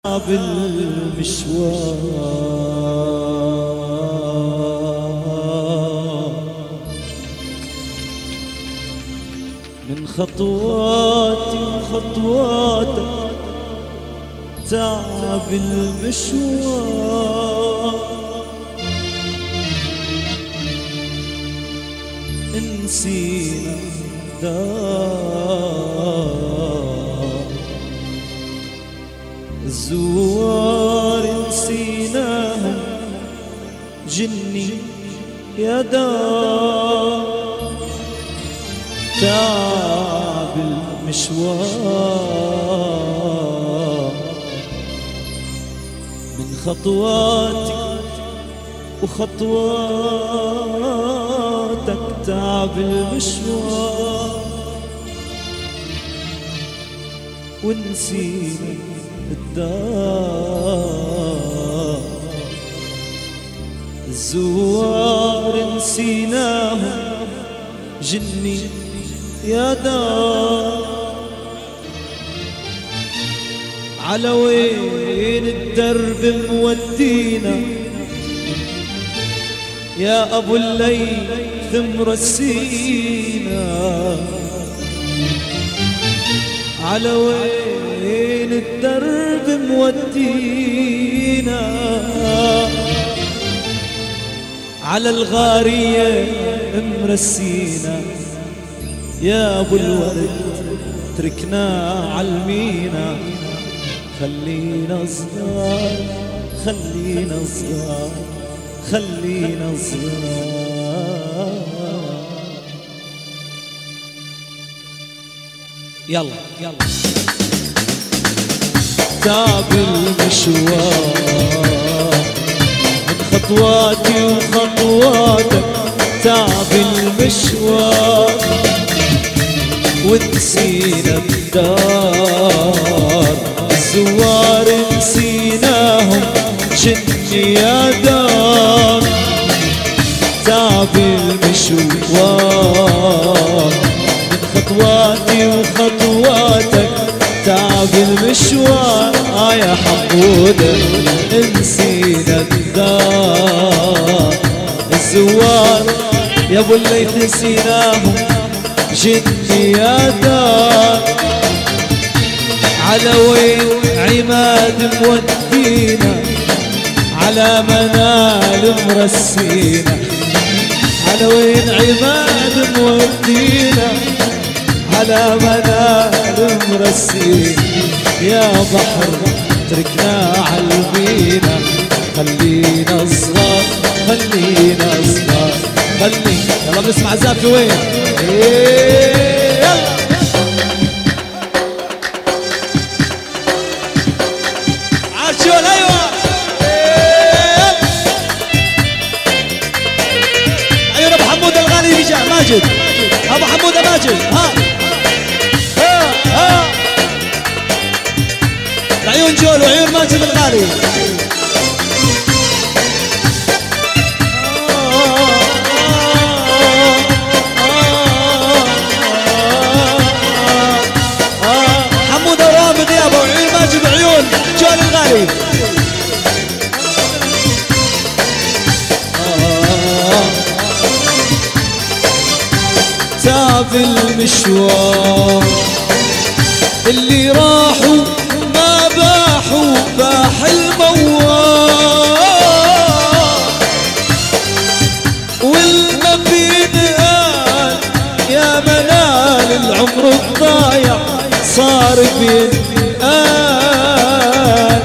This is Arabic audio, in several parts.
بالمشوار من خطواتي وخطواتك تعب المشوار نسينا دار الزوار نسيناهم جني يا دار تعب المشوار من خطواتي وخطواتك تعب المشوار ونسينا الدار الزوار نسيناهم جني يا دار على وين الدرب مودينا يا أبو الليث مرسينا على وين الدرب مودينا على الغارية مرسينا يا أبو الورد تركنا عالمينا خلينا صغار خلينا صغار خلينا صغار يلا يلا تعب المشوار من خطواتي وخطواتك تعب المشوار ونسينا الدار الزوار نسيناهم جني يا دار تعب المشوار من خطواتي وخطواتك تعب المشوار يا حمودة نسينا الدار الزوار يا ابو الليث نسيناهم جني يا دار على وين عماد مودينا على منال مرسينا على وين عماد مودينا على منال مرسينا يا بحر تركنا عالمينا خلينا صغار خلينا صغار خلينا يلا بنسمع زافي وين يلا عاشور ايوه عيون ابو حمود الغالي بيجا ماجد ابو حمود ماجد ها عيون جول وعيون ماجد الغالي حمود ورامي غيابه وعيون ماجد وعيون جول الغالي تعب المشوار اللي راحوا ما باحوا باح الموار والما بينقال يا منال العمر الضايع صار بينقال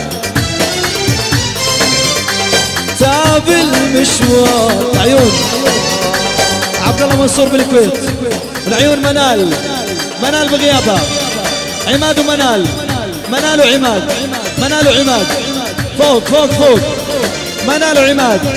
تعب المشوار عيون عبد الله منصور بالكويت العيون منال بغيابها عماد ومنال منال وعماد منال وعماد فوق منال وعماد